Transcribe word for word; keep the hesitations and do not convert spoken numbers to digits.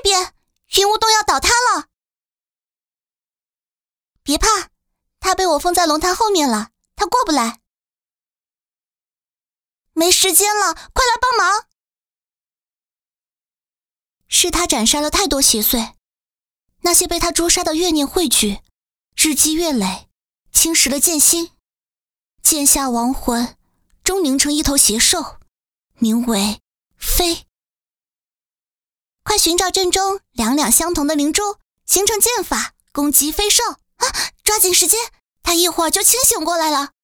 边，云雾洞要倒塌了。别怕，他被我封在龙潭后面了，他过不来。没时间了，快来帮忙！是他斩杀了太多邪祟，那些被他诛杀的怨念汇聚，日积月累，侵蚀了剑心，剑下亡魂终凝成一头邪兽，名为飞。快寻找阵中两两相同的灵珠，形成剑法攻击飞兽啊！抓紧时间，他一会儿就清醒过来了。